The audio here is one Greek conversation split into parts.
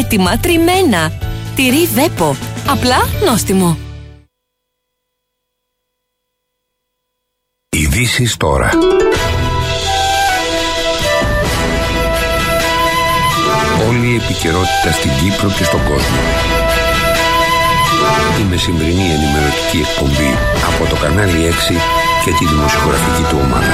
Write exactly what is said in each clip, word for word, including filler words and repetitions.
έτοιμα τριμμένα. Τυρί Βέπο. Απλά νόστιμο. Ειδήσεις τώρα. Όλη η επικαιρότητα στην Κύπρο και στον κόσμο. Η μεσημβρινή ενημερωτική εκπομπή από το κανάλι έξι και τη δημοσιογραφική του ομάδα.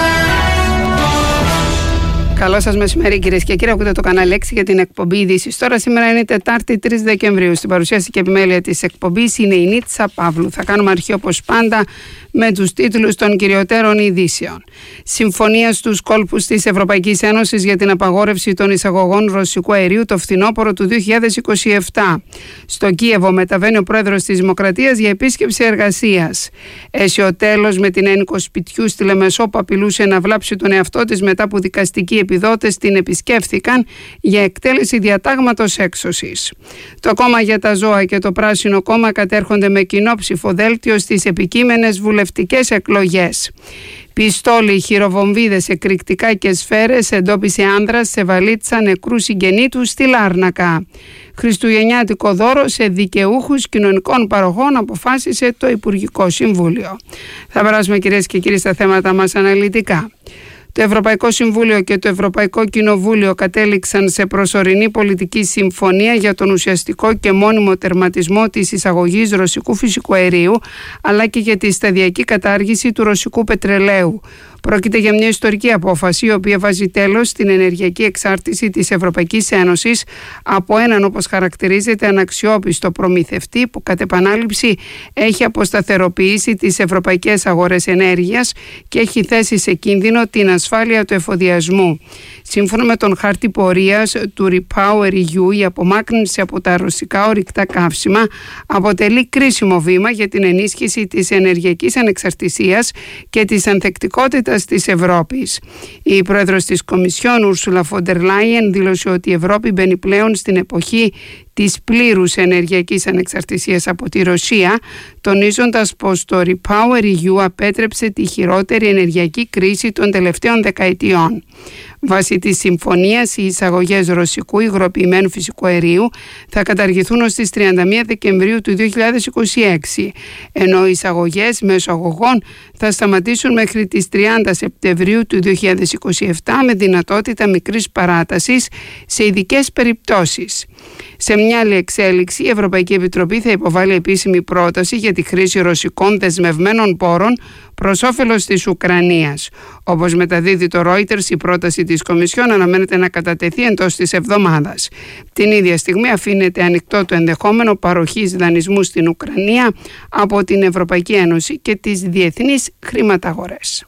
Καλό σας μεσημέρι, κυρίες και κύριοι. Ακούτε το κανάλι έξι για την εκπομπή Ειδήσεις τώρα. Σήμερα είναι Τετάρτη, τρεις Δεκεμβρίου. Στην παρουσίαση και επιμέλεια της εκπομπής είναι η Νίτσα Παύλου. Θα κάνουμε αρχή όπως πάντα με τους τίτλους των κυριωτέρων ειδήσεων. Συμφωνία στους κόλπους της Ευρωπαϊκής Ένωσης για την απαγόρευση των εισαγωγών ρωσικού αερίου το φθινόπωρο του δύο χιλιάδες είκοσι επτά. Στο Κίεβο μεταβαίνει ο πρόεδρος της Δημοκρατίας για επίσκεψη εργασίας. Αίσιο τέλος με την ένικο σπιτιού στη Λεμεσό που απειλούσε να βλάψει τον εαυτό της μετά που δικαστικοί επιδότες την επισκέφθηκαν για εκτέλεση διατάγματος έξωσης. Το Κόμμα για τα Ζώα και το Πράσινο Κόμμα κατέρχονται με κοινό ψηφοδέλτιο στις επικείμενες βουλευτικές εκλογές. Πιστόλοι, χειροβομβίδες, εκρηκτικά και σφαίρες εντόπισε άνδρας σε βαλίτσα νεκρού συγγενή του στη Λάρνακα. Χριστουγεννιάτικο δώρο σε δικαιούχους κοινωνικών παροχών αποφάσισε το Υπουργικό Συμβούλιο. Θα περάσουμε, κυρίες και κύριοι, στα θέματα μας αναλυτικά. Το Ευρωπαϊκό Συμβούλιο και το Ευρωπαϊκό Κοινοβούλιο κατέληξαν σε προσωρινή πολιτική συμφωνία για τον ουσιαστικό και μόνιμο τερματισμό της εισαγωγής ρωσικού φυσικού αερίου, αλλά και για τη σταδιακή κατάργηση του ρωσικού πετρελαίου. Πρόκειται για μια ιστορική απόφαση, η οποία βάζει τέλος στην ενεργειακή εξάρτηση της Ευρωπαϊκής Ένωσης από έναν, όπως χαρακτηρίζεται, αναξιόπιστο προμηθευτή που κατ' επανάληψη έχει αποσταθεροποιήσει τις ευρωπαϊκές αγορές ενέργειας και έχει θέσει σε κίνδυνο την ασφάλεια του εφοδιασμού. Σύμφωνα με τον χάρτη πορείας του REPowerEU, η απομάκρυνση από τα ρωσικά ορυκτά καύσιμα αποτελεί κρίσιμο βήμα για την ενίσχυση της ενεργειακής ανεξαρτησίας και της ανθεκτικότητας της Ευρώπης. Η πρόεδρος της Κομισιόν, Ούρσουλα φον ντερ Λάιεν, δήλωσε ότι η Ευρώπη μπαίνει πλέον στην εποχή της πλήρους ενεργειακής ανεξαρτησίας από τη Ρωσία, τονίζοντας πως το REPowerEU απέτρεψε τη χειρότερη ενεργειακή κρίση των τελευταίων δεκαετιών. Βάσει της συμφωνίας, οι εισαγωγές ρωσικού υγροποιημένου φυσικού αερίου θα καταργηθούν ως τις τριάντα μία Δεκεμβρίου του δύο χιλιάδες είκοσι έξι, ενώ οι εισαγωγές μέσω αγωγών θα σταματήσουν μέχρι τις τριάντα Σεπτεμβρίου του δύο χιλιάδες είκοσι επτά με δυνατότητα μικρής παράτασης σε ειδικές περιπτώσεις. Σε μια άλλη εξέλιξη, η Ευρωπαϊκή Επιτροπή θα υποβάλει επίσημη πρόταση για τη χρήση ρωσικών δεσμευμένων πόρων προς όφελος της Ουκρανίας. Όπως μεταδίδει το Reuters, η πρόταση της Κομισιόν αναμένεται να κατατεθεί εντός της εβδομάδας. Την ίδια στιγμή αφήνεται ανοιχτό το ενδεχόμενο παροχής δανεισμού στην Ουκρανία από την Ευρωπαϊκή Ένωση και τις διεθνείς χρηματαγορές.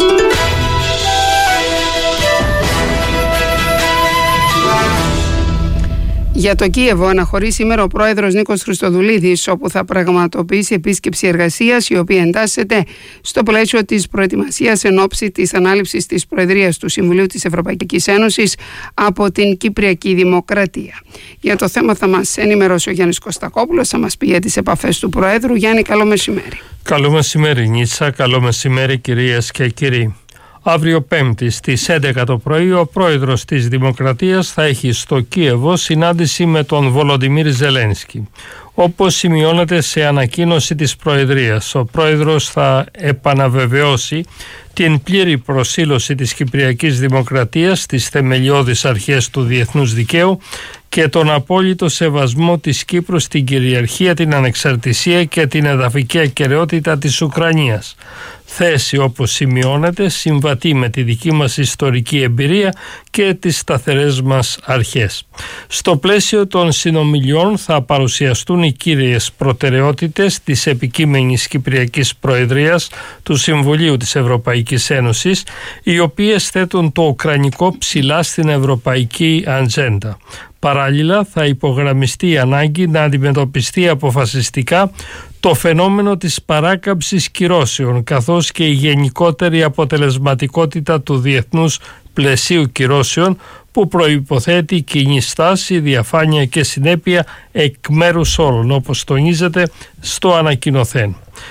Για το Κίεβο αναχωρεί σήμερα ο πρόεδρος Νίκος Χριστοδουλίδης, όπου θα πραγματοποιήσει επίσκεψη εργασίας, η οποία εντάσσεται στο πλαίσιο της προετοιμασίας εν ώψη της ανάληψης της Προεδρίας του Συμβουλίου της Ευρωπαϊκής Ένωσης από την Κυπριακή Δημοκρατία. Για το θέμα θα μας ενημερώσει ο Γιάννης Κωστακόπουλος, θα μας πει για τις επαφές του Προέδρου. Γιάννη, καλό μεσημέρι. Καλό μεσημέρι, Νίτσα, καλό μεσημέρι, κυρίες και κύριοι. Αύριο Πέμπτη στις έντεκα το πρωί ο πρόεδρος της Δημοκρατίας θα έχει στο Κίεβο συνάντηση με τον Βολοντιμίρ Ζελένσκι. Όπως σημειώνεται σε ανακοίνωση της Προεδρίας, ο πρόεδρος θα επαναβεβαιώσει την πλήρη προσήλωση της Κυπριακής Δημοκρατίας στις θεμελιώδεις αρχές του διεθνούς δικαίου και τον απόλυτο σεβασμό της Κύπρου στην κυριαρχία, την ανεξαρτησία και την εδαφική ακεραιότητα της Ουκρανίας. Θέση, όπως σημειώνεται, συμβατή με τη δική μας ιστορική εμπειρία και τις σταθερές μας αρχές. Στο πλαίσιο των συνομιλιών θα παρουσιαστούν οι κύριες προτεραιότητες της επικείμενης Κυπριακής Προεδρίας του Συμβουλίου της Ευρωπαϊκής Ένωσης, οι οποίες θέτουν το ουκρανικό ψηλά στην ευρωπαϊκή ατζέντα. Παράλληλα, θα υπογραμμιστεί η ανάγκη να αντιμετωπιστεί αποφασιστικά το φαινόμενο της παράκαμψης κυρώσεων, καθώς και η γενικότερη αποτελεσματικότητα του διεθνούς πλαισίου κυρώσεων, που προϋποθέτει κοινή στάση, διαφάνεια και συνέπεια εκ μέρους όλων, όπως τονίζεται στο ανακοινωθέν.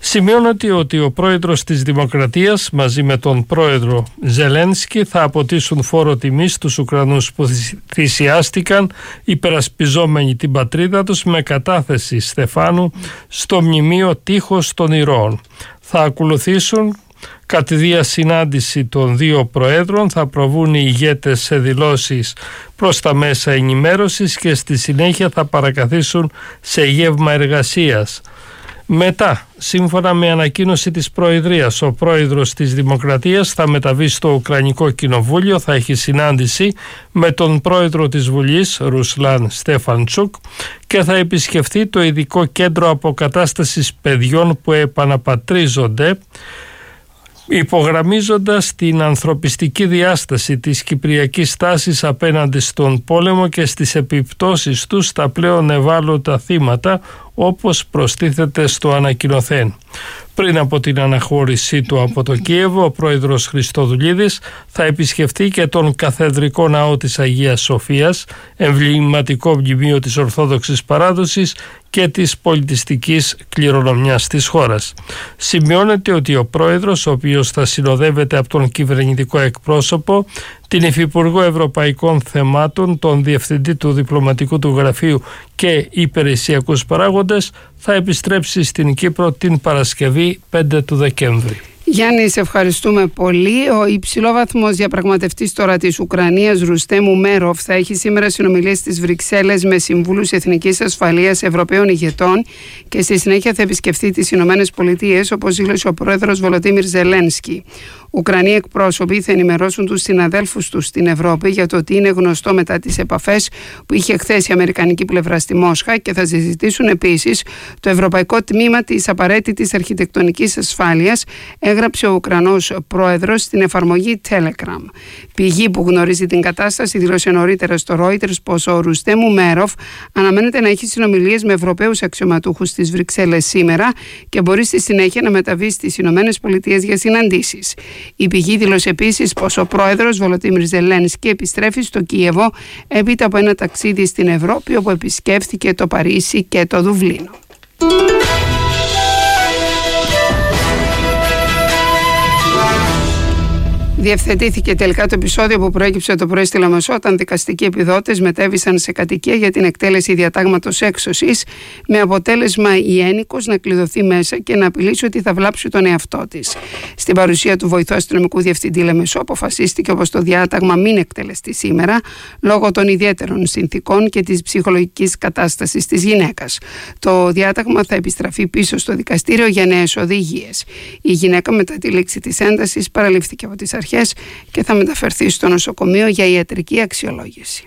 Σημειώνεται ότι ο πρόεδρος της Δημοκρατίας μαζί με τον πρόεδρο Ζελένσκι θα αποτίσουν φόρο τιμής στους Ουκρανούς που θυσιάστηκαν υπερασπιζόμενοι την πατρίδα τους με κατάθεση στεφάνου στο μνημείο Τείχος των Ηρώων. Θα ακολουθήσουν κατηδία συνάντηση των δύο προέδρων, θα προβούν οι ηγέτες σε δηλώσεις προς τα μέσα ενημέρωσης και στη συνέχεια θα παρακαθίσουν σε γεύμα εργασίας. Μετά, σύμφωνα με ανακοίνωση της Προεδρίας, ο πρόεδρος της Δημοκρατίας θα μεταβεί στο Ουκρανικό Κοινοβούλιο, θα έχει συνάντηση με τον πρόεδρο της Βουλής, Ρουσλάν Στέφαντσουκ, και θα επισκεφθεί το ειδικό κέντρο αποκατάστασης παιδιών που επαναπατρίζονται, υπογραμμίζοντας την ανθρωπιστική διάσταση της κυπριακής τάσης απέναντι στον πόλεμο και στις επιπτώσεις του στα πλέον ευάλωτα θύματα, όπως προστίθεται στο ανακοινωθέν. Πριν από την αναχώρησή του από το Κίεβο, ο πρόεδρος Χριστοδουλίδης θα επισκεφτεί και τον Καθεδρικό Ναό της Αγίας Σοφίας, εμβληματικό μνημείο της Ορθόδοξης Παράδοσης και της πολιτιστικής κληρονομιάς της χώρας. Σημειώνεται ότι ο πρόεδρος, ο οποίος θα συνοδεύεται από τον κυβερνητικό εκπρόσωπο, την Υφυπουργό Ευρωπαϊκών Θεμάτων, τον Διευθυντή του Διπλωματικού του Γραφείου και υπηρεσιακούς παράγοντες, θα επιστρέψει στην Κύπρο την Παρασκευή πέντε του Δεκέμβρη. Γιάννη, σε ευχαριστούμε πολύ. Ο υψηλόβαθμος διαπραγματευτής τώρα της Ουκρανίας, Ρουστέμ Ούμεροφ, θα έχει σήμερα συνομιλίες στις Βρυξέλλες με συμβούλους εθνικής ασφαλείας Ευρωπαίων ηγετών και στη συνέχεια θα επισκεφθεί τις Ηνωμένες Πολιτείες, όπως δήλωσε ο πρόεδρος Βολοντίμιρ Ζελένσκι. Ουκρανοί εκπρόσωποι θα ενημερώσουν τους συναδέλφους τους στην Ευρώπη για το τι είναι γνωστό μετά τις επαφές που είχε χθες η αμερικανική πλευρά στη Μόσχα και θα συζητήσουν επίσης το ευρωπαϊκό τμήμα της απαραίτητης αρχιτεκτονικής ασφάλειας, έγραψε ο Ουκρανός πρόεδρος στην εφαρμογή Telegram. Πηγή που γνωρίζει την κατάσταση δήλωσε νωρίτερα στο Reuters πως ο Ρουστέμ Ούμεροφ αναμένεται να έχει συνομιλίες με Ευρωπαίους αξιωματούχους στις Βρυξέλλες σήμερα και μπορεί στη συνέχεια να μεταβεί στις Ηνωμένες Πολιτείες για συναντήσεις. Η πηγή δήλωσε επίσης πως ο πρόεδρος Βολοντίμιρ Ζελένσκι επιστρέφει στο Κίεβο έπειτα από ένα ταξίδι στην Ευρώπη, όπου επισκέφθηκε το Παρίσι και το Δουβλίνο. Διευθετήθηκε τελικά το επεισόδιο που προέκυψε το πρωί στη Λεμεσό, όταν δικαστικοί επιδότες μετέβησαν σε κατοικία για την εκτέλεση διατάγματος έξωσης, με αποτέλεσμα η ένικος να κλειδωθεί μέσα και να απειλήσει ότι θα βλάψει τον εαυτό της. Στην παρουσία του βοηθού αστυνομικού διευθυντή Λεμεσό, αποφασίστηκε πως το διάταγμα μην εκτελεστεί σήμερα λόγω των ιδιαίτερων συνθήκων και της ψυχολογικής κατάστασης της γυναίκας. Το διάταγμα θα επιστραφεί πίσω στο δικαστήριο για νέες οδηγίες. Η γυναίκα, μετά τη λήξη της έντασης, παραλήφθηκε από τις αρχές και θα μεταφερθεί στο νοσοκομείο για ιατρική αξιολόγηση.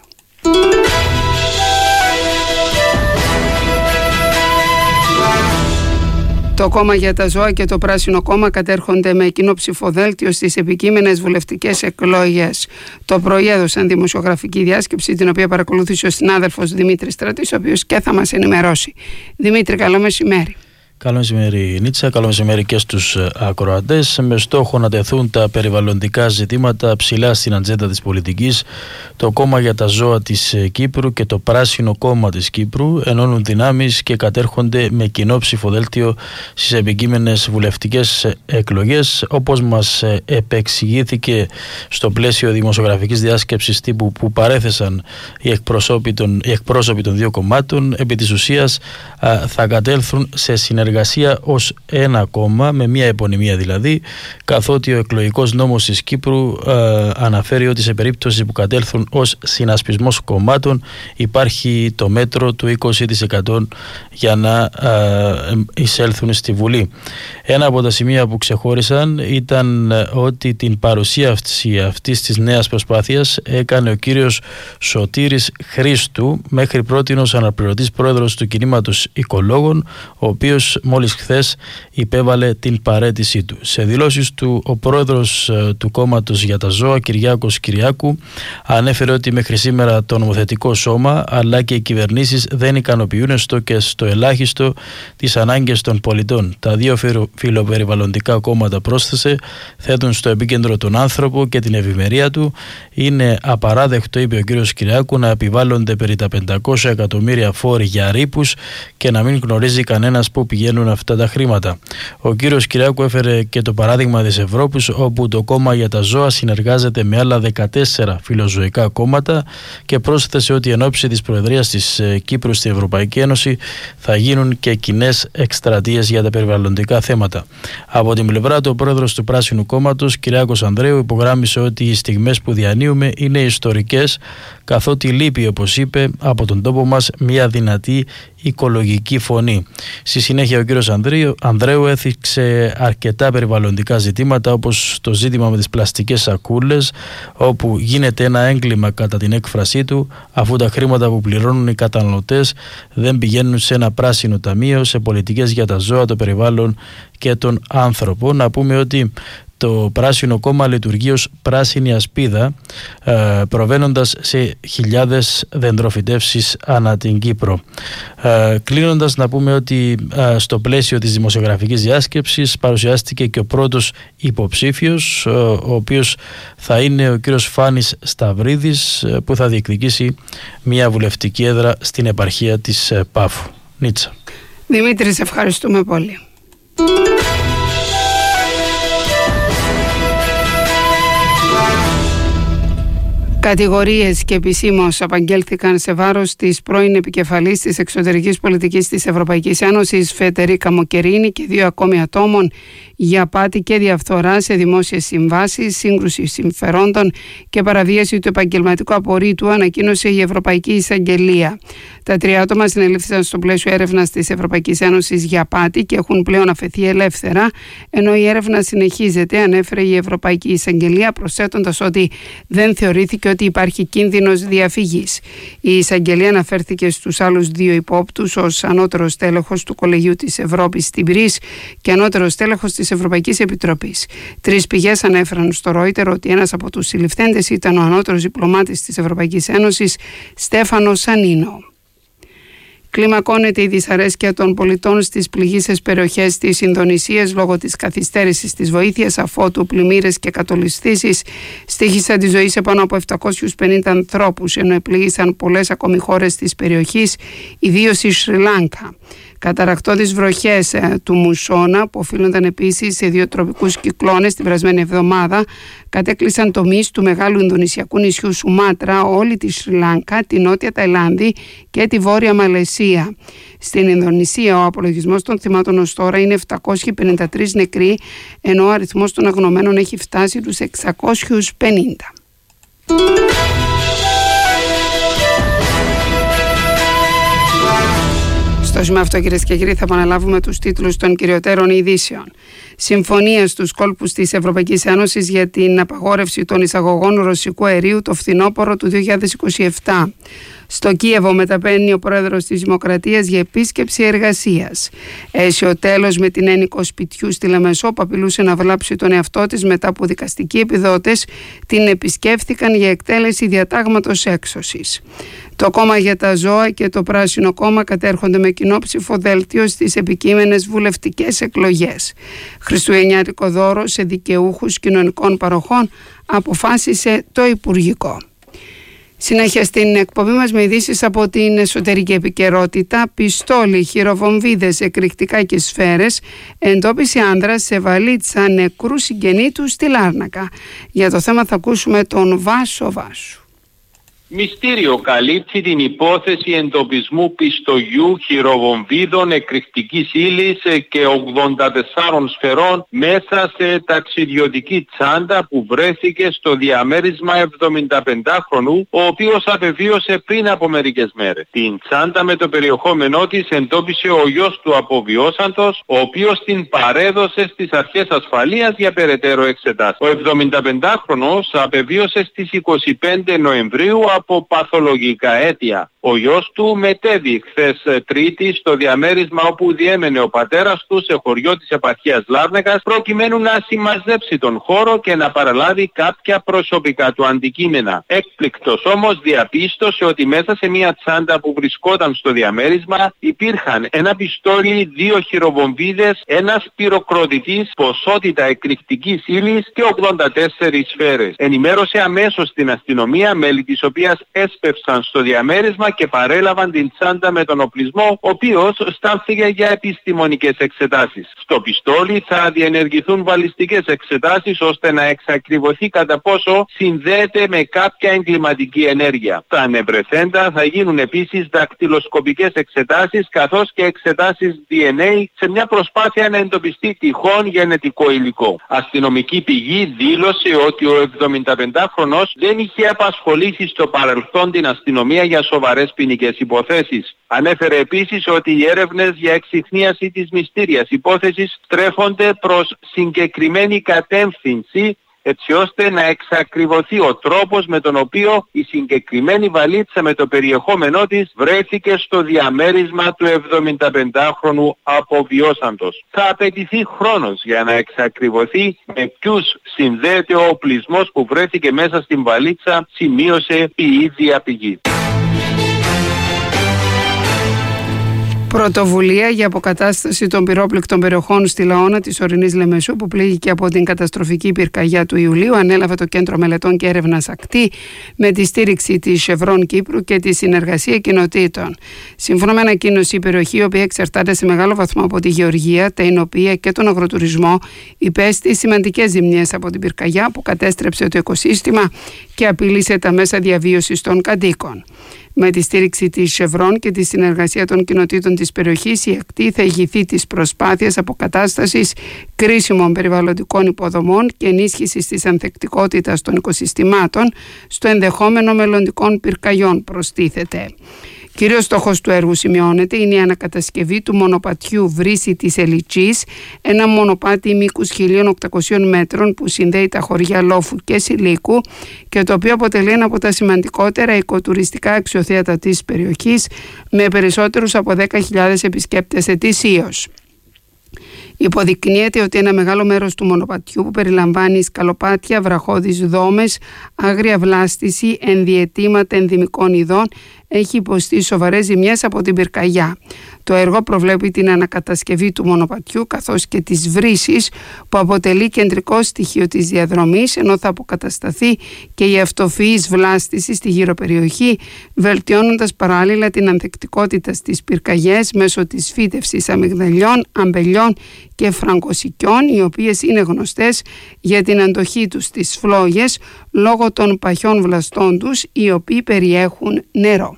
Το Κόμμα για τα Ζώα και το Πράσινο Κόμμα κατέρχονται με κοινό ψηφοδέλτιο στις επικείμενες βουλευτικές εκλογές. Το πρωί έδωσαν δημοσιογραφική διάσκεψη, την οποία παρακολούθησε ο συνάδελφος Δημήτρης Στρατής, ο οποίος και θα μας ενημερώσει. Δημήτρη, καλό μεσημέρι. Καλό μεσημέρι Νίτσα, καλό μεσημέρι και στους ακροατές. Με στόχο να τεθούν τα περιβαλλοντικά ζητήματα ψηλά στην ατζέντα της πολιτικής, το Κόμμα για τα Ζώα της Κύπρου και το Πράσινο Κόμμα της Κύπρου ενώνουν δυνάμεις και κατέρχονται με κοινό ψηφοδέλτιο στις επικείμενες βουλευτικές εκλογές, όπως μας επεξηγήθηκε στο πλαίσιο δημοσιογραφικής διάσκεψης τύπου που παρέθεσαν οι εκπρόσωποι των, οι εκπρόσωποι των δύο κομμάτων. Επί της ουσίας θα κατέλθουν σε συνεργασία εργασία ως ένα κόμμα, με μία επωνυμία δηλαδή, καθότι ο εκλογικός νόμος της Κύπρου ε, αναφέρει ότι σε περίπτωση που κατέλθουν ως συνασπισμός κομμάτων υπάρχει το μέτρο του είκοσι τοις εκατό για να ε, εισέλθουν στη Βουλή. Ένα από τα σημεία που ξεχώρισαν ήταν ότι την παρουσία αυτή, αυτής της νέας προσπάθειας έκανε ο κύριος Σωτήρης Χρήστου, μέχρι πρότινος αναπληρωτής πρόεδρος του κινήματος Οικολόγων, ο οποίος μόλις χθες υπέβαλε την παραίτησή του. Σε δηλώσεις του, ο πρόεδρος του Κόμματος για τα Ζώα, Κυριάκος Κυριάκου, ανέφερε ότι μέχρι σήμερα το νομοθετικό σώμα αλλά και οι κυβερνήσεις δεν ικανοποιούν στο και στο ελάχιστο τις ανάγκες των πολιτών. Τα δύο φιλοπεριβαλλοντικά κόμματα, πρόσθεσε, θέτουν στο επίκεντρο τον άνθρωπο και την ευημερία του. Είναι απαράδεκτο, είπε ο κύριος Κυριάκου, να επιβάλλονται περί τα πεντακόσια εκατομμύρια φόροι για ρήπους και να μην γνωρίζει κανένας που πηγαίνει πηγαίνουν αυτά τα χρήματα. Ο κύριος Κυριάκου έφερε και το παράδειγμα της Ευρώπης, όπου το Κόμμα για τα Ζώα συνεργάζεται με άλλα δεκατέσσερα φιλοζωικά κόμματα, και πρόσθεσε ότι εν ώψη της Προεδρίας της Κύπρου στην Ευρωπαϊκή Ένωση θα γίνουν και κοινές εκστρατείες για τα περιβαλλοντικά θέματα. Από την πλευρά του, ο πρόεδρος του Πράσινου Κόμματος, Κυριάκος Ανδρέου, υπογράμμισε ότι οι στιγμές που διανύουμε είναι ιστορικές, καθότι λείπει, όπως είπε, από τον τόπο μας μια δυνατή οικολογική φωνή. Στη συνέχεια, ο κύριος Ανδρέου έθιξε αρκετά περιβαλλοντικά ζητήματα, όπως το ζήτημα με τις πλαστικές σακούλες, όπου γίνεται ένα έγκλημα κατά την έκφρασή του, αφού τα χρήματα που πληρώνουν οι καταναλωτές δεν πηγαίνουν σε ένα πράσινο ταμείο, σε πολιτικές για τα ζώα, το περιβάλλον και τον άνθρωπο. Να πούμε ότι το Πράσινο Κόμμα λειτουργεί ως πράσινη ασπίδα, ε, προβαίνοντας σε χιλιάδες δεντροφυτεύσεις ανά την Κύπρο. Ε, κλείνοντας, να πούμε ότι ε, στο πλαίσιο της δημοσιογραφικής διάσκεψης παρουσιάστηκε και ο πρώτος υποψήφιος, ε, ο οποίος θα είναι ο κύριος Φάνης Σταυρίδης, ε, που θα διεκδικήσει μια βουλευτική έδρα στην επαρχία της ε, Πάφου. Νίτσα. Δημήτρη, σε ευχαριστούμε πολύ. Κατηγορίες και επισήμως απαγγέλθηκαν σε βάρος της πρώην επικεφαλής της εξωτερικής πολιτικής της Ευρωπαϊκής Ένωσης, Φεντερίκα Μογκερίνη, και δύο ακόμη ατόμων για απάτη και διαφθορά σε δημόσιες συμβάσεις, σύγκρουση συμφερόντων και παραβίαση του επαγγελματικού απορρίτου, ανακοίνωσε η Ευρωπαϊκή Εισαγγελία. Τα τρία άτομα συνελήφθησαν στο πλαίσιο έρευνας της Ευρωπαϊκής Ένωσης για απάτη και έχουν πλέον αφαιθεί ελεύθερα, ενώ η έρευνα συνεχίζεται, ανέφερε η Ευρωπαϊκή Εισαγγελία, προσθέτοντας ότι δεν θεωρήθηκε ότι υπάρχει κίνδυνος διαφυγής. Η Εισαγγελία αναφέρθηκε στους άλλους δύο υπόπτους ως ανώτερος τέλεχος του Κολεγίου της Ευρώπης στην Πρίς και ανώτερος τέλεχος της Ευρωπαϊκής Επιτροπής. Τρεις πηγές ανέφεραν στο Ρόιτερ ότι ένας από τους συλληφθέντες ήταν ο ανώτερος διπλωμάτης της Ευρωπαϊκής Ένωσης, Στέφανος Σανίνο. Κλιμακώνεται η δυσαρέσκεια των πολιτών στις πληγείσες περιοχές της Ινδονησίας λόγω της καθυστέρησης της βοήθειας, αφότου πλημμύρες και κατολισθήσεις στοίχησαν τη ζωή σε πάνω από επτακόσιους πενήντα ανθρώπους, ενώ επλήγησαν πολλές ακόμη χώρες της περιοχής, ιδίως η Σρι Λάνκα. Καταρρακτώδεις βροχές ε, του μουσώνα, που οφείλονταν επίσης σε δύο τροπικούς κυκλώνες την περασμένη εβδομάδα, κατέκλυσαν τομείς του μεγάλου Ινδονησιακού νησιού Σουμάτρα, όλη τη Σρι Λάνκα, τη Νότια Ταϊλάνδη και τη Βόρεια Μαλαισία. Στην Ινδονησία ο απολογισμός των θυμάτων ως τώρα είναι επτακόσιοι πενήντα τρεις νεκροί, ενώ ο αριθμός των αγνωμένων έχει φτάσει τους εξακόσιους πενήντα. Στο σημείο αυτό, κυρίες και κύριοι, θα επαναλάβουμε τους τίτλους των κυριωτέρων ειδήσεων. Συμφωνία στους κόλπους της Ευρωπαϊκής Ένωσης για την απαγόρευση των εισαγωγών ρωσικού αερίου το φθινόπωρο του δύο χιλιάδες είκοσι επτά. Στο Κίεβο μεταπαίνει ο πρόεδρος της Δημοκρατίας για επίσκεψη εργασίας. Έσιο τέλος με την ένοικο σπιτιού στη Λεμεσό που απειλούσε να βλάψει τον εαυτό της μετά που δικαστικοί επιδότες την επισκέφθηκαν για εκτέλεση διατάγματος έξωσης. Το Κόμμα για τα Ζώα και το Πράσινο Κόμμα κατέρχονται με κοινό ψηφοδέλτιο στις επικείμενες βουλευτικές εκλογές. Χριστουγεννιάτικο δώρο σε δικαιούχους κοινωνικών παροχών αποφάσισε το Υπουργικό. Συνέχεια στην εκπομπή μας με ειδήσεις από την εσωτερική επικαιρότητα. Πιστόλι, χειροβομβίδες, εκρηκτικά και σφαίρες εντόπισε άνδρα σε βαλίτσα νεκρού συγγενή του στη Λάρνακα. Για το θέμα θα ακούσουμε τον Βάσο Βάσου. Μυστήριο καλύπτει την υπόθεση εντοπισμού πιστογιού, χειροβομβίδων, εκρηκτικής ύλης και ογδόντα τεσσάρων σφαιρών μέσα σε ταξιδιωτική τσάντα που βρέθηκε στο διαμέρισμα εβδομηνταπεντάχρονου, ο οποίος απεβίωσε πριν από μερικές μέρες. Την τσάντα με το περιεχόμενό της εντόπισε ο γιος του αποβιώσαντος, ο οποίος την παρέδωσε στις αρχές ασφαλείας για περαιτέρω εξετάσεις. Ο εβδομηνταπεντάχρονος απεβίωσε στις είκοσι πέντε Νοεμβρίου από παθολογικά αίτια. Ο γιος του μετέβη χθες Τρίτη στο διαμέρισμα όπου διέμενε ο πατέρας του σε χωριό της επαρχίας Λάρνακας, προκειμένου να συμμαζέψει τον χώρο και να παραλάβει κάποια προσωπικά του αντικείμενα. Έκπληκτος όμως διαπίστωσε ότι μέσα σε μια τσάντα που βρισκόταν στο διαμέρισμα υπήρχαν ένα πιστόλι, δύο χειροβομβίδες, ένας πυροκροτητής, ποσότητα εκρηκτικής ύλης και ογδόντα τέσσερις σφαίρες. Ενημέρωσε αμέσως την αστυνομία, μέλη της οποίας Δημοκρατίας έσπευσαν στο διαμέρισμα και παρέλαβαν την τσάντα με τον οπλισμό, ο οποίος στάλθηκε για επιστημονικές εξετάσεις. Στο πιστόλι θα διενεργηθούν βαλιστικές εξετάσεις ώστε να εξακριβωθεί κατά πόσο συνδέεται με κάποια εγκληματική ενέργεια. Τα ανεβρεθέντα θα γίνουν επίσης δακτυλοσκοπικές εξετάσεις καθώς και εξετάσεις ντι εν έι σε μια προσπάθεια να εντοπιστεί τυχόν γενετικό υλικό. Αστυνομική πηγή δήλωσε ότι ο εβδομηνταπεντάχρονος δεν είχε απασχολήσει στο παρελθόν την αστυνομία για σοβαρές ποινικές υποθέσεις. Ανέφερε επίσης ότι οι έρευνες για εξιχνίαση της μυστήριας υπόθεσης στρέφονται προς συγκεκριμένη κατεύθυνση έτσι ώστε να εξακριβωθεί ο τρόπος με τον οποίο η συγκεκριμένη βαλίτσα με το περιεχόμενό της βρέθηκε στο διαμέρισμα του εβδομηνταπεντάχρονου αποβιώσαντος. Θα απαιτηθεί χρόνος για να εξακριβωθεί με ποιους συνδέεται ο οπλισμός που βρέθηκε μέσα στην βαλίτσα, σημείωσε η ίδια πηγή. Πρωτοβουλία για αποκατάσταση των πυρόπληκτων περιοχών στη Λαώνα της ορεινής Λεμεσού που πλήγηκε από την καταστροφική πυρκαγιά του Ιουλίου ανέλαβε το Κέντρο Μελετών και Έρευνας ΑΚΤΗ με τη στήριξη της Chevron Κύπρου και τη συνεργασία κοινοτήτων. Σύμφωνα με ανακοίνωση, η περιοχή, η οποία εξαρτάται σε μεγάλο βαθμό από τη γεωργία, τα εινοπία και τον αγροτουρισμό, υπέστη σημαντικές ζημιές από την πυρκαγιά που κατέστρεψε το οικοσύστημα και απείλησε τα μέσα διαβίωσης των κατοίκων. Με τη στήριξη της Chevron και τη συνεργασία των κοινοτήτων της περιοχής, η ΑΚΤΗ θα ηγηθεί της προσπάθειας αποκατάστασης κρίσιμων περιβαλλοντικών υποδομών και ενίσχυσης της ανθεκτικότητας των οικοσυστημάτων στο ενδεχόμενο μελλοντικών πυρκαγιών, προστίθεται. Κύριος στόχος του έργου, σημειώνεται, είναι η ανακατασκευή του μονοπατιού Βρύση της Ελιτσής, ένα μονοπάτι μήκους χίλια οκτακόσιων μέτρων που συνδέει τα χωριά Λόφου και Σιλίκου και το οποίο αποτελεί ένα από τα σημαντικότερα οικοτουριστικά αξιοθέατα της περιοχής με περισσότερους από δέκα χιλιάδες επισκέπτες ετησίως. Υποδεικνύεται ότι ένα μεγάλο μέρος του μονοπατιού που περιλαμβάνει σκαλοπάτια, βραχώδεις δόμες, άγρια βλάστηση, ενδιαιτήματα ενδυμικών ειδών έχει υποστεί σοβαρές ζημιές από την πυρκαγιά. Το έργο προβλέπει την ανακατασκευή του μονοπατιού καθώς και της βρύσης που αποτελεί κεντρικό στοιχείο της διαδρομής, ενώ θα αποκατασταθεί και η αυτοφυής βλάστηση στη γύρω περιοχή, βελτιώνοντας παράλληλα την ανθεκτικότητα στις πυρκαγιές μέσω της φύτευσης αμυγδαλιών, αμπελιών και φραγκοσικιών, οι οποίες είναι γνωστές για την αντοχή τους στις φλόγες λόγω των παχιών βλαστών τους, οι οποίοι περιέχουν νερό.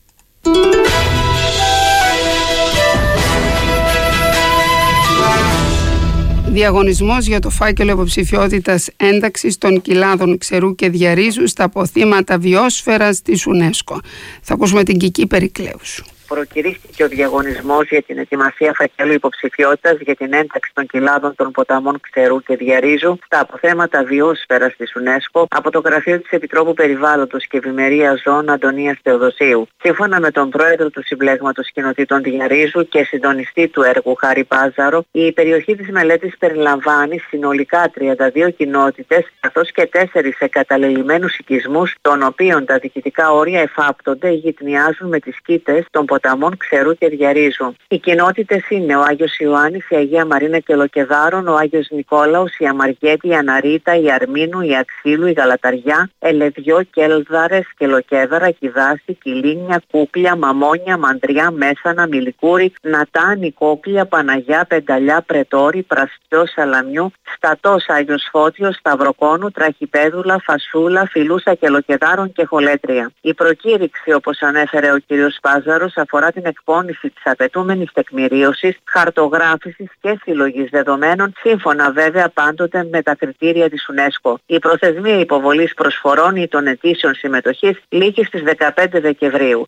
Διαγωνισμός για το φάκελο υποψηφιότητας ένταξης των κοιλάδων Ξερού και Διαρρίζου στα αποθήματα βιόσφαιρας της UNESCO. Θα ακούσουμε την Κική Περικλέους. Προκηρύχθηκε ο διαγωνισμός για την ετοιμασία φακέλου υποψηφιότητας για την ένταξη των κοιλάδων των ποταμών Ξερού και Διαρρίζου στα αποθέματα βιόσφαιρας της UNESCO από το Γραφείο της Επιτρόπου Περιβάλλοντος και Ευημερίας Ζώων Αντωνίας Θεοδοσίου. Σύμφωνα με τον πρόεδρο του Συμπλέγματος Κοινοτήτων Διαρρίζου και συντονιστή του έργου Χάρη Πάζαρο, η περιοχή της μελέτης περιλαμβάνει συνολικά τριάντα δύο κοινότητες καθώς και τέσσερις εγκαταλελειμμένους οικισμούς, των οποίων τα διοικητικά όρια εφάπτονται ή γειτνιάζουν με τις κήτες των ποταμών Ξερού και Διαρρίζου. Οι κοινότητες είναι ο Άγιος Ιωάννης, η Αγία Μαρίνα και Λοκεδάρων, ο Άγιος Νικόλαος, η Αμαργέτη, η Αναρίτα, η Αρμίνου, η Αξίλου, η Γαλαταριά, Ελεδιό, Κέλδαρες και Λοκέδαρα, Κιδάση, Κιλίνια, Κούκλια, Μαμόνια, Μαντριά, Μέσανα, Μιλικούρη, Νατάνη, Κόκλια, Παναγιά, Πενταλιά, Πρετόρη, Πραστιό, Σαλαμιού, Στατός Άγιος Φώτιος, Σταυροκόνου, Τραχυπέδουλα, Φασούλα, Φιλούσα και Λοκεδάρων και Χολέτρια. Η προκήρυξη, όπως ανέφερε ο κ. Πάζαρος, αφορά την εκπόνηση της απαιτούμενης τεκμηρίωσης, χαρτογράφησης και συλλογής δεδομένων, σύμφωνα βέβαια πάντοτε με τα κριτήρια της UNESCO. Η προθεσμία υποβολής προσφορών ή των αιτήσεων συμμετοχής λήγει στις δεκαπέντε Δεκεμβρίου.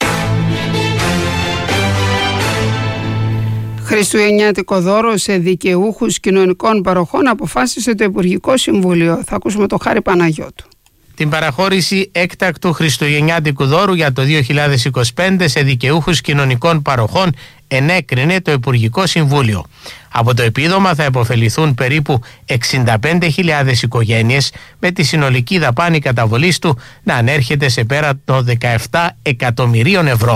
Χριστουγεννιάτικο δώρο σε δικαιούχους κοινωνικών παροχών αποφάσισε το Υπουργικό Συμβούλιο. Θα ακούσουμε το Χάρη Παναγιώτου. Την παραχώρηση έκτακτου χριστουγεννιάτικου δώρου για το δύο χιλιάδες είκοσι πέντε σε δικαιούχους κοινωνικών παροχών ενέκρινε το Υπουργικό Συμβούλιο. Από το επίδομα θα επωφεληθούν περίπου εξήντα πέντε χιλιάδες οικογένειες, με τη συνολική δαπάνη καταβολής του να ανέρχεται σε πέρα των δεκαεπτά εκατομμυρίων ευρώ.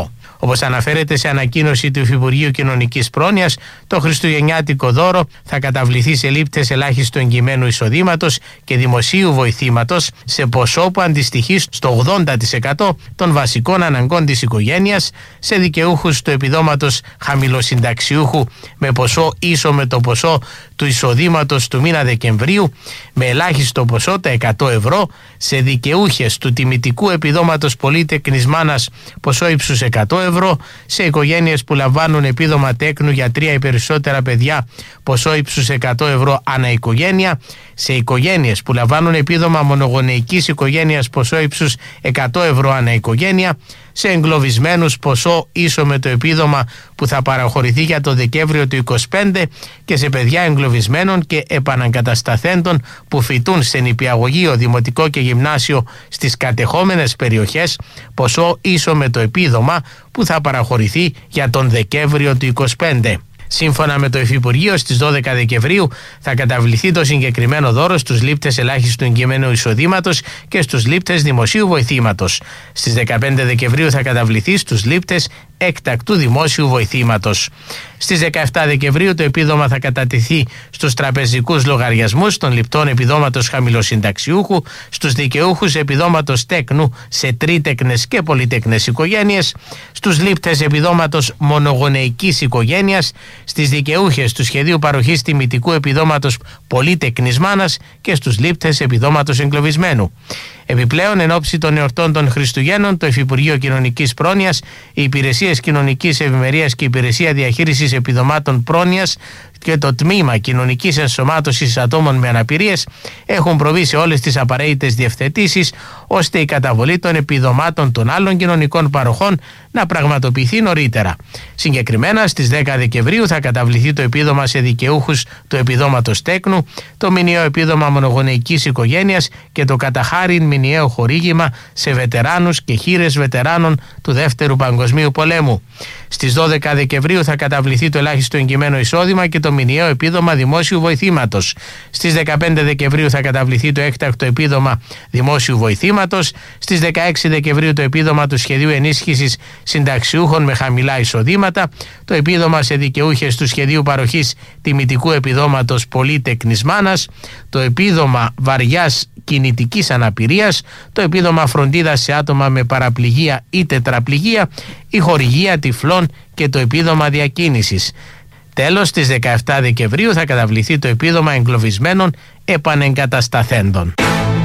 Όπως αναφέρεται σε ανακοίνωση του Υφυπουργείου Κοινωνικής Πρόνοιας, το χριστουγεννιάτικο δώρο θα καταβληθεί σε λήπτες ελάχιστου εγγυημένου εισοδήματος και δημοσίου βοηθήματος σε ποσό που αντιστοιχεί στο ογδόντα τοις εκατό των βασικών αναγκών της οικογένειας, σε δικαιούχους του επιδόματος χαμηλοσυνταξιούχου με ποσό ίσο με το ποσό του εισοδήματος του μήνα Δεκεμβρίου, με ελάχιστο ποσό τα εκατό ευρώ, σε δικαιούχες του τιμητικού επιδόματος πολύτεκνης μάνας ποσό ύψους εκατό ευρώ, σε οικογένειες που λαμβάνουν επίδομα τέκνου για τρία ή περισσότερα παιδιά ποσό ύψους εκατό ευρώ ανά οικογένεια, σε οικογένειες που λαμβάνουν επίδομα μονογονεϊκής οικογένειας ποσό ύψους εκατό ευρώ ανά οικογένεια, σε εγκλωβισμένους ποσό ίσο με το επίδομα που θα παραχωρηθεί για το Δεκέμβριο του είκοσι πέντε και σε παιδιά εγκλωβισμένων και επαναγκατασταθέντων που φοιτούν σε νηπιαγωγείο, δημοτικό και γυμνάσιο στις κατεχόμενες περιοχές ποσό ίσο με το επίδομα που θα παραχωρηθεί για τον Δεκέμβριο του είκοσι πέντε. Σύμφωνα με το Υφυπουργείο, στις δώδεκα Δεκεμβρίου θα καταβληθεί το συγκεκριμένο δώρο στους λήπτες ελάχιστου εγγυημένου εισοδήματος και στους λήπτες δημοσίου βοηθήματος. Στις δεκαπέντε Δεκεμβρίου θα καταβληθεί στους λήπτες έκτακτου δημόσιου βοηθήματος. Στις δεκαεπτά Δεκεμβρίου το επίδομα θα κατατεθεί στους τραπεζικούς λογαριασμούς των ληπτών επιδόματος χαμηλοσυνταξιούχου, στους δικαιούχους επιδόματος τέκνου σε τρίτεκνες και πολυτεκνές οικογένειες, στους λήπτες επιδόματος μονογονεϊκής οικογένειας, στις δικαιούχες του σχεδίου παροχής τιμητικού επιδόματος πολύτεκνης μάνας και στους λήπτες επιδόματος εγκλωβισμένου. Επιπλέον, εν ώψη των εορτών των Χριστουγέννων, το Υφυπουργείο Κοινωνικής Πρόνοιας, οι Υπηρεσίες Κοινωνικής Ευημερίας και η Υπηρεσία Διαχείρισης Επιδομάτων Πρόνοιας και το Τμήμα Κοινωνικής Ενσωμάτωσης Ατόμων με Αναπηρίες έχουν προβεί σε όλες τις απαραίτητες διευθετήσεις ώστε η καταβολή των επιδομάτων των άλλων κοινωνικών παροχών να πραγματοποιηθεί νωρίτερα. Συγκεκριμένα, στις δέκα Δεκεμβρίου θα καταβληθεί το επίδομα σε δικαιούχους του επιδόματος τέκνου, το μηνιαίο επίδομα μονογονεϊκής οικογένειας και το καταχάριν μηνιαίο χορήγημα σε βετεράνους και χήρες βετεράνων του Δεύτερου Παγκοσμίου Πολέμου. Στις δώδεκα Δεκεμβρίου θα καταβληθεί το ελάχιστο εγγυημένο εισόδημα και το μηνιαίο επίδομα δημόσιου βοηθήματος. Στις δεκαπέντε Δεκεμβρίου θα καταβληθεί το έκτακτο επίδομα δημόσιου βοηθήματος. Στις δεκαέξι Δεκεμβρίου το επίδομα του σχεδίου ενίσχυσης συνταξιούχων με χαμηλά εισοδήματα, το επίδομα σε δικαιούχες του σχεδίου παροχής τιμητικού επιδόματος πολύτεκνης μάνας, το επίδομα βαριάς κινητικής αναπηρίας, το επίδομα φροντίδας σε άτομα με παραπληγία ή τετραπληγία, η χορηγία τυφλών και το επίδομα διακίνησης. Τέλος, στις δεκαεπτά Δεκεμβρίου θα καταβληθεί το επίδομα εγκλωβισμένων επανεγκατασταθέντων.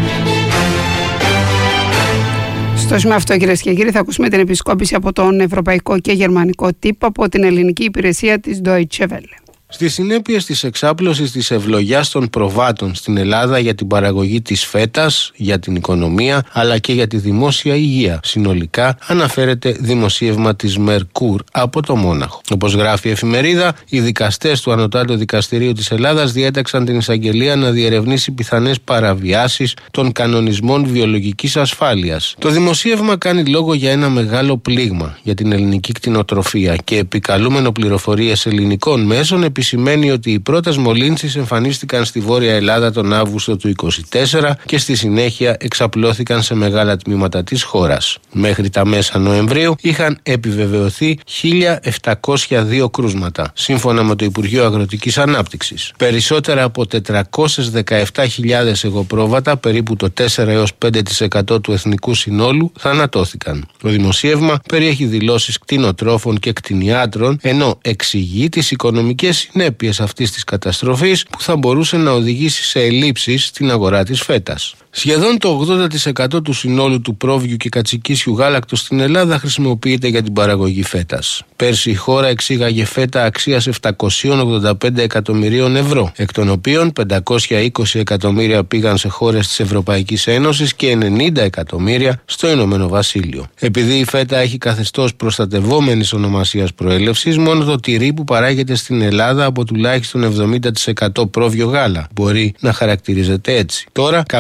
Στο σημείο αυτό, κυρίες και κύριοι, θα ακούσουμε την επισκόπηση από τον ευρωπαϊκό και γερμανικό τύπο από την ελληνική υπηρεσία της Deutsche Welle. Στις συνέπειες της εξάπλωσης της ευλογιάς των προβάτων στην Ελλάδα για την παραγωγή της φέτας, για την οικονομία αλλά και για τη δημόσια υγεία συνολικά, αναφέρεται δημοσίευμα της Merkur από το Μόναχο. Όπως γράφει η εφημερίδα, οι δικαστές του Ανωτάτου Δικαστηρίου της Ελλάδας διέταξαν την εισαγγελία να διερευνήσει πιθανές παραβιάσεις των κανονισμών βιολογικής ασφάλειας. Το δημοσίευμα κάνει λόγο για ένα μεγάλο πλήγμα για την ελληνική κτηνοτροφία και επικαλούμενο πληροφορίες ελληνικών μέσων επισημαίνει ότι οι πρώτες μολύνσεις εμφανίστηκαν στη Βόρεια Ελλάδα τον Αύγουστο του είκοσι τέσσερα και στη συνέχεια εξαπλώθηκαν σε μεγάλα τμήματα της χώρας. Μέχρι τα μέσα Νοεμβρίου είχαν επιβεβαιωθεί χίλια επτακόσια δύο κρούσματα, σύμφωνα με το Υπουργείο Αγροτικής Ανάπτυξης. Περισσότερα από τετρακόσιες δεκαεπτά χιλιάδες εγωπρόβατα, περίπου το τέσσερα έως πέντε τοις εκατό του εθνικού συνόλου, θανατώθηκαν. Το δημοσίευμα περιέχει δηλώσεις κτηνοτρόφων και κτηνιάτρων, ενώ εξηγεί τις οικονομικές συνέπειες αυτής της καταστροφής που θα μπορούσε να οδηγήσει σε ελλείψεις στην αγορά της φέτας. Σχεδόν το ογδόντα τοις εκατό του συνόλου του πρόβιου και κατσικίσιου γάλακτος στην Ελλάδα χρησιμοποιείται για την παραγωγή φέτας. Πέρσι η χώρα εξήγαγε φέτα αξίας επτακόσια ογδόντα πέντε εκατομμυρίων ευρώ, εκ των οποίων πεντακόσια είκοσι εκατομμύρια πήγαν σε χώρες της Ευρωπαϊκής Ένωσης και ενενήντα εκατομμύρια στο Ηνωμένο Βασίλειο. Επειδή η φέτα έχει καθεστώς προστατευόμενης ονομασίας προέλευσης, μόνο το τυρί που παράγεται στην Ελλάδα από τουλάχιστον εβδομήντα τοις εκατό πρόβιο γάλα μπορεί να χαρακτηρίζεται έτσι. Τώρα, κάποια μικρό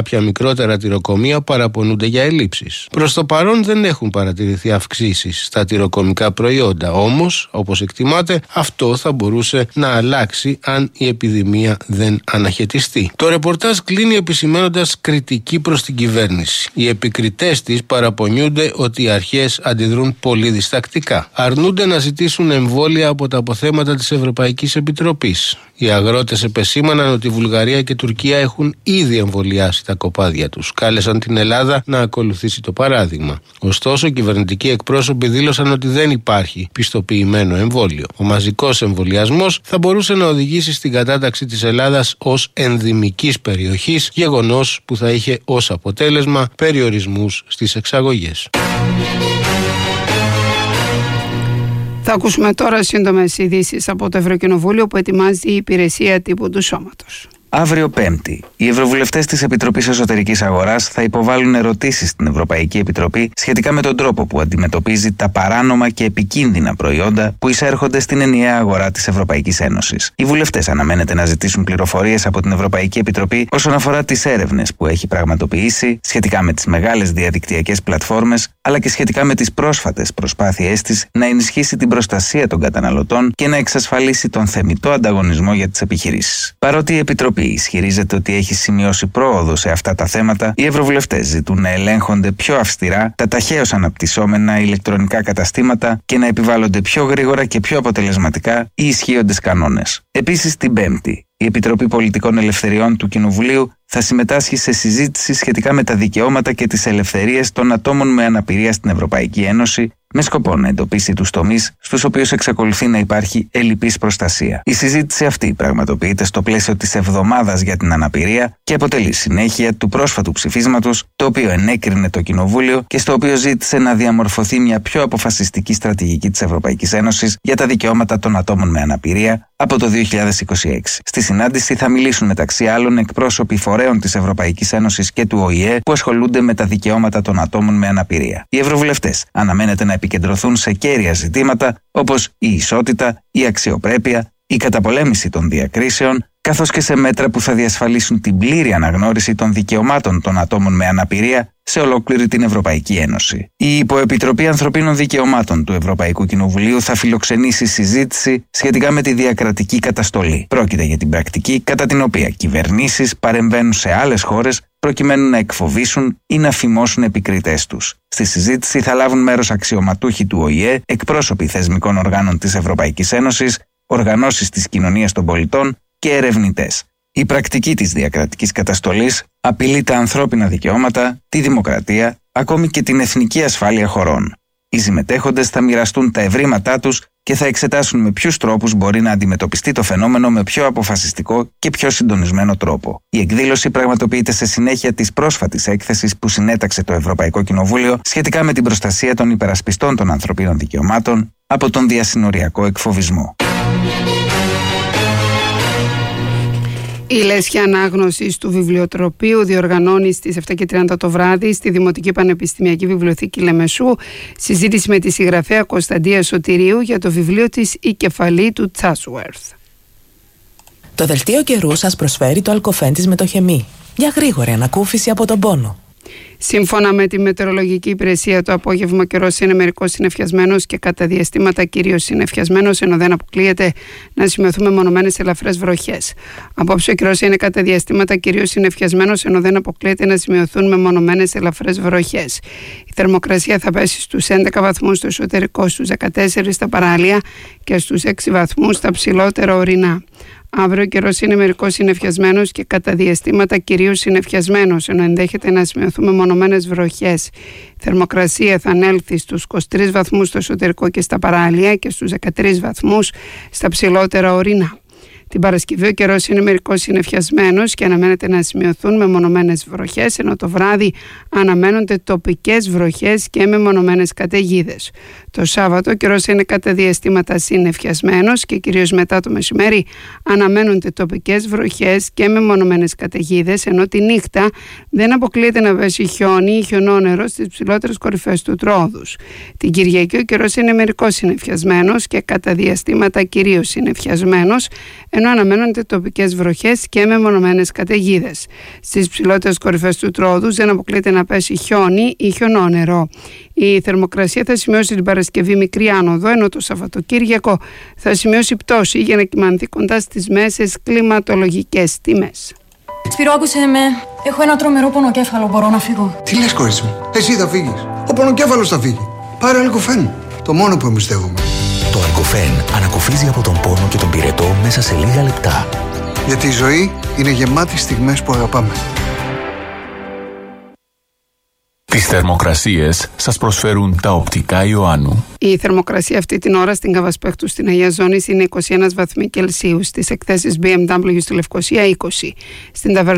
μικρότερα τυροκομεία παραπονούνται για ελλείψεις. Προς το παρόν δεν έχουν παρατηρηθεί αυξήσεις στα τυροκομικά προϊόντα. Όμως, όπως εκτιμάται, αυτό θα μπορούσε να αλλάξει αν η επιδημία δεν αναχαιτιστεί. Το ρεπορτάζ κλείνει επισημαίνοντας κριτική προς την κυβέρνηση. Οι επικριτές της παραπονιούνται ότι οι αρχές αντιδρούν πολύ διστακτικά. Αρνούνται να ζητήσουν εμβόλια από τα αποθέματα της Ευρωπαϊκής Επιτροπής. Οι αγρότες επεσήμαναν ότι η Βουλγαρία και η Τουρκία έχουν ήδη εμβολιάσει τα κοπάδια τους. Κάλεσαν την Ελλάδα να ακολουθήσει το παράδειγμα. Ωστόσο, οι κυβερνητικοί εκπρόσωποι δήλωσαν ότι δεν υπάρχει πιστοποιημένο εμβόλιο. Ο μαζικός εμβολιασμός θα μπορούσε να οδηγήσει στην κατάταξη της Ελλάδας ως ενδημικής περιοχής, γεγονός που θα είχε ως αποτέλεσμα περιορισμούς στις εξαγωγές. Θα ακούσουμε τώρα σύντομες ειδήσεις από το Ευρωκοινοβούλιο που ετοιμάζει η υπηρεσία τύπου του Σώματος. Αύριο Πέμπτη, οι ευρωβουλευτές της Επιτροπής Εσωτερικής Αγοράς θα υποβάλουν ερωτήσεις στην Ευρωπαϊκή Επιτροπή σχετικά με τον τρόπο που αντιμετωπίζει τα παράνομα και επικίνδυνα προϊόντα που εισέρχονται στην ενιαία αγορά της Ευρωπαϊκής Ένωσης. Οι βουλευτές αναμένεται να ζητήσουν πληροφορίες από την Ευρωπαϊκή Επιτροπή όσον αφορά τις έρευνες που έχει πραγματοποιήσει σχετικά με τις μεγάλες διαδικτυακές πλατφόρμες, αλλά και σχετικά με τις πρόσφατες προσπάθειές της να ενισχύσει την προστασία των καταναλωτών και να εξασφαλίσει τον θεμιτό ανταγωνισμό για τις επιχειρήσεις. Παρότι η Επιτροπή ισχυρίζεται ότι έχει σημειώσει πρόοδο σε αυτά τα θέματα, οι ευρωβουλευτές ζητούν να ελέγχονται πιο αυστηρά τα ταχαίως αναπτυσσόμενα ηλεκτρονικά καταστήματα και να επιβάλλονται πιο γρήγορα και πιο αποτελεσματικά οι ισχύοντες κανόνες. Επίσης, την Πέμπτη, η Επιτροπή Πολιτικών Ελευθεριών του Κοινοβουλίου θα συμμετάσχει σε συζήτηση σχετικά με τα δικαιώματα και τις ελευθερίες των ατόμων με αναπηρία στην Ευρωπαϊκή Ένωση, με σκοπό να εντοπίσει τους τομείς στους οποίους εξακολουθεί να υπάρχει ελλειπής προστασία. Η συζήτηση αυτή πραγματοποιείται στο πλαίσιο της Εβδομάδας για την Αναπηρία και αποτελεί συνέχεια του πρόσφατου ψηφίσματος, το οποίο ενέκρινε το Κοινοβούλιο και στο οποίο ζήτησε να διαμορφωθεί μια πιο αποφασιστική στρατηγική της Ευρωπαϊκής Ένωσης για τα δικαιώματα των ατόμων με αναπηρία από το δύο χιλιάδες είκοσι έξι. Στη συνάντηση θα μιλήσουν μεταξύ άλλων εκπρόσωποι φορέων της Ευρωπαϊκής Ένωσης και του Ο Η Ε που ασχολούνται με τα δικαιώματα των ατόμων με αναπηρία. Οι ευρωβουλευτές αναμένεται να επικεντρωθούν σε κέρια ζητήματα όπως η ισότητα, η αξιοπρέπεια, η καταπολέμηση των διακρίσεων, καθώς και σε μέτρα που θα διασφαλίσουν την πλήρη αναγνώριση των δικαιωμάτων των ατόμων με αναπηρία σε ολόκληρη την Ευρωπαϊκή Ένωση. Η Υποεπιτροπή Ανθρωπίνων Δικαιωμάτων του Ευρωπαϊκού Κοινοβουλίου θα φιλοξενήσει συζήτηση σχετικά με τη διακρατική καταστολή. Πρόκειται για την πρακτική κατά την οποία κυβερνήσεις παρεμβαίνουν σε άλλες χώρες προκειμένου να εκφοβήσουν ή να φημώσουν επικριτές τους. Στη συζήτηση θα λάβουν μέρος αξιωματούχοι του Ο Η Ε, εκπρόσωποι θεσμικών οργάνων της Ευρωπαϊκής Ένωσης, οργανώσεις της κοινωνίας των πολιτών και ερευνητές. Η πρακτική της διακρατικής καταστολής απειλεί τα ανθρώπινα δικαιώματα, τη δημοκρατία, ακόμη και την εθνική ασφάλεια χωρών. Οι συμμετέχοντες θα μοιραστούν τα ευρήματά τους και θα εξετάσουν με ποιους τρόπους μπορεί να αντιμετωπιστεί το φαινόμενο με πιο αποφασιστικό και πιο συντονισμένο τρόπο. Η εκδήλωση πραγματοποιείται σε συνέχεια της πρόσφατης έκθεσης που συνέταξε το Ευρωπαϊκό Κοινοβούλιο σχετικά με την προστασία των υπερασπιστών των ανθρωπίνων δικαιωμάτων από τον διασυνοριακό εκφοβισμό. Η λέσχη ανάγνωσης του βιβλιοτροπείου διοργανώνει στις επτά και τριάντα το βράδυ στη Δημοτική Πανεπιστημιακή Βιβλιοθήκη Λεμεσού συζήτηση με τη συγγραφέα Κωνσταντία Σωτηρίου για το βιβλίο της «Η κεφαλή του Τσάσουερθ». Το δελτίο καιρού σας προσφέρει το αλκοφέν της μετοχεμή. Μια γρήγορη ανακούφιση από τον πόνο. Σύμφωνα με τη μετεωρολογική υπηρεσία, το απόγευμα ο καιρός είναι μερικώς συννεφιασμένος και κατά διαστήματα κυρίως συννεφιασμένος, ενώ δεν αποκλείεται να σημειωθούν μονομένες ελαφρές βροχές. Απόψε ο καιρός είναι κατά διαστήματα κυρίως συννεφιασμένος, ενώ δεν αποκλείεται να σημειωθούν μεμονωμένες ελαφρές βροχές. Η θερμοκρασία θα πέσει στους έντεκα βαθμούς στο εσωτερικό, στους δεκατέσσερα στα παράλια και στους έξι βαθμούς στα ψηλότερα ορεινά. Αύριο ο καιρός είναι μερικώς συννεφιασμένος και κατά διαστήματα κυρίως συννεφιασμένος, ενώ ενδέχεται να σημειωθούν μεμονωμένες βροχές. Η θερμοκρασία θα ανέλθει στους είκοσι τρεις βαθμούς στο εσωτερικό και στα παράλια και στους δεκατρείς βαθμούς στα ψηλότερα ορεινά. Την Παρασκευή ο καιρός είναι μερικώς συννεφιασμένος και αναμένεται να σημειωθούν μεμονωμένες βροχές, ενώ το βράδυ αναμένονται τοπικές βροχές και μεμονωμένες καταιγίδες. Το Σάββατο ο καιρός είναι κατά διαστήματα συννεφιασμένος και κυρίως μετά το μεσημέρι αναμένονται τοπικές βροχές και μεμονωμένες καταιγίδες, ενώ τη νύχτα δεν αποκλείεται να πέσει χιόνι ή χιονόνερο στις ψηλότερες κορυφές του Τρόδους. Την Κυριακή ο καιρός είναι μερικώς συννεφιασμένος και κατά διαστήματα κυρίως συννεφιασμένος, ενώ αναμένονται τοπικές βροχές και μεμονωμένες καταιγίδες. Στις ψηλότερες κορυφές του Τρόδους δεν αποκλείεται να πέσει χιόνι ή χιονόνερο. Η θερμοκρασία θα σημειώσει την Παρασκευή μικρή άνοδο, ενώ το Σαββατοκύριακο θα σημειώσει πτώση για να κυμανθεί κοντά στις μέσες κλιματολογικές τιμές. Σπύρο, άκουσε με. Έχω ένα τρομερό πονοκέφαλο. Μπορώ να φύγω? Τι λες, κορίτσι μου? Εσύ θα φύγεις. Ο πονοκέφαλος θα φύγει. Πάρε Αλκοφέν. Το μόνο που εμπιστεύομαι. Το Αλκοφέν ανακουφίζει από τον πόνο και τον πυρετό μέσα σε λίγα λεπτά. Γιατί η ζωή είναι γεμάτη στιγμές που αγαπάμε. Τις θερμοκρασίες σας προσφέρουν τα οπτικά Ιωάννου. Η θερμοκρασία αυτή την ώρα στην Καβασπέχτου στην Αγία Ζώνης είναι είκοσι ένα βαθμοί Κελσίου, στις εκθέσεις μπι εμ ντάμπλιου στη Λευκοσία είκοσι. Στην